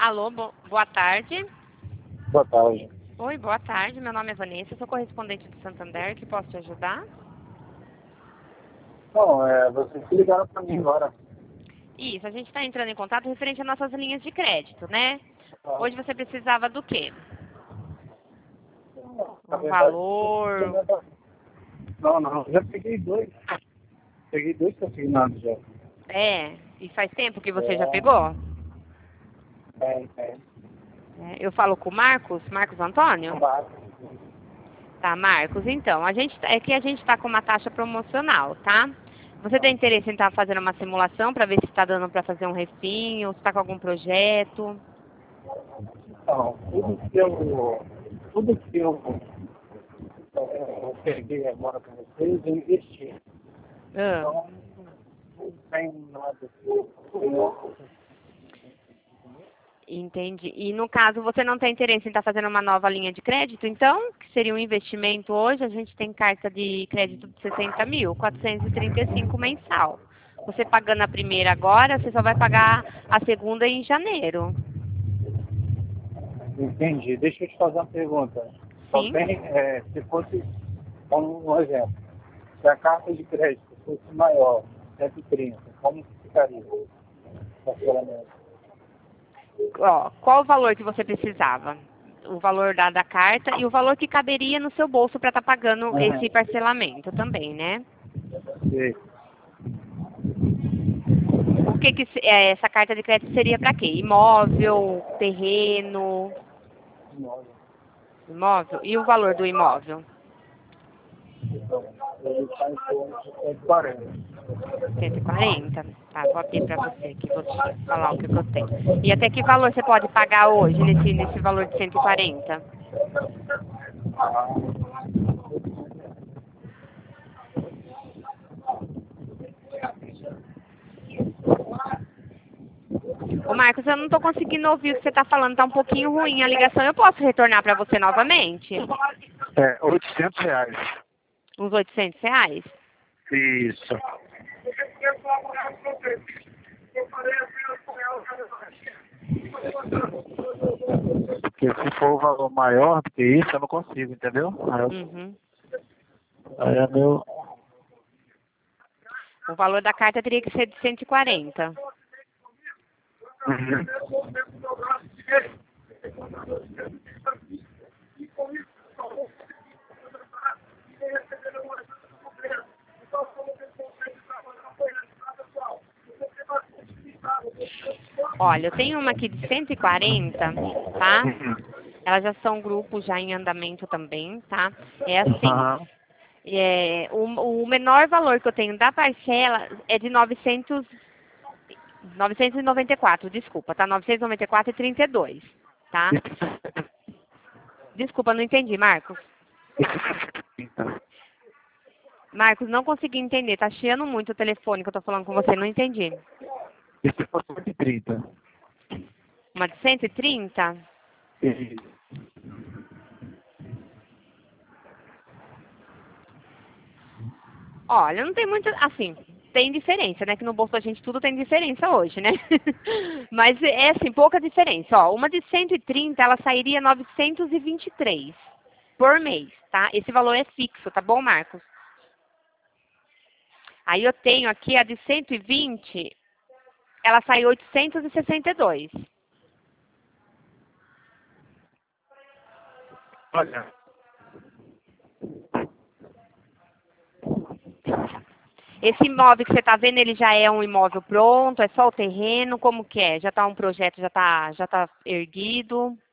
Alô, boa tarde. Boa tarde. Oi, boa tarde. Meu nome é Vanessa, sou correspondente do Santander. Que posso te ajudar? Bom, vocês se ligaram para mim agora. Isso, a gente está entrando em contato referente às nossas linhas de crédito, né? Hoje você precisava do quê? Na Um verdade, valor... não, já peguei dois. Peguei dois consignados já. É, e faz tempo que você já É, pegou? é. Eu falo com o Marcos Antônio? Claro. Tá, Marcos, então, é que a gente está com uma taxa promocional, tá? Você tem interesse em estar fazendo uma simulação para ver se está dando para fazer um refim ou se está com algum projeto? Então, tudo que eu peguei agora para vocês, eu investi. Ah, Então, não tem nada que eu... entendi. E no caso, você não tem interesse em estar fazendo uma nova linha de crédito, então? Que seria um investimento hoje, a gente tem carta de crédito de 60 mil, 435 mensal. Você pagando a primeira agora, você só vai pagar a segunda em janeiro. Entendi. Deixa eu te fazer uma pergunta. Só Sim? tem, se fosse, como um exemplo, se a carta de crédito fosse maior, 130, como que ficaria o parcelamento? Ó, qual o valor que você precisava? O valor da carta e o valor que caberia no seu bolso para estar pagando esse parcelamento também, né? Sei. O que essa carta de crédito seria para quê? Imóvel, terreno, Imóvel. imóvel? E o valor do imóvel? Então, ele está em torno de 140. 140? Tá, vou abrir para você aqui, vou te falar o que eu tenho. E até que valor você pode pagar hoje nesse valor de 140? Ô Marcos, eu não estou conseguindo ouvir o que você está falando, está um pouquinho ruim a ligação. Eu posso retornar para você novamente? R$ 800. Uns R$ 800? Isso. Porque se for um valor maior do que isso, eu não consigo, entendeu? Uhum. Aí é meu... O valor da carta teria que ser de 140. Uhum. Olha, eu tenho uma aqui de 140, tá? Uhum. Elas já são grupos já em andamento também, tá? É assim, Aham. o menor valor que eu tenho da parcela é de 994, desculpa, tá? 994,32, tá? Desculpa, não entendi, Marcos. Marcos, não consegui entender, tá chiando muito o telefone que eu tô falando com você, não entendi. E se for 130? Uma de 130? Isso. Olha, não tem muito, assim, tem diferença, né? Que no bolso da gente tudo tem diferença hoje, né? Mas é assim, pouca diferença. Ó, uma de 130, ela sairia 923 por mês, tá? Esse valor é fixo, tá bom, Marcos? Aí eu tenho aqui a de 120, ela sai 862. Olha, Esse imóvel que você está vendo, ele já é um imóvel pronto? É só o terreno? Como que é? Já está um projeto, já tá erguido?